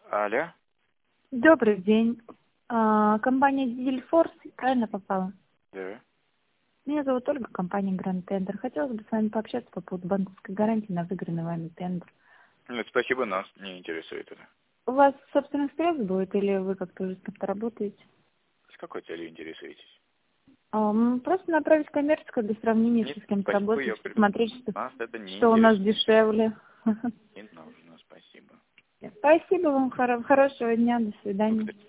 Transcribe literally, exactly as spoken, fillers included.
Алло. Добрый день. А, компания Дизельфорс, правильно попала? Да. Меня зовут Ольга, компания Гранд Тендер. Хотелось бы с вами пообщаться по поводу банковской гарантии на выигранный вами тендер. Нет, спасибо, нас не интересует это. У вас собственных средств будет или вы как-то уже с кем-то работаете? С какой целью интересуетесь? Ам, просто направить коммерческую для сравнения, Нет, если с кем-то спасибо, я работаете, при- посмотреть, что, Нас это не что у нас интересует. дешевле. Не нужно, спасибо. Спасибо вам, хоро- хорошего дня, до свидания. Благодарю.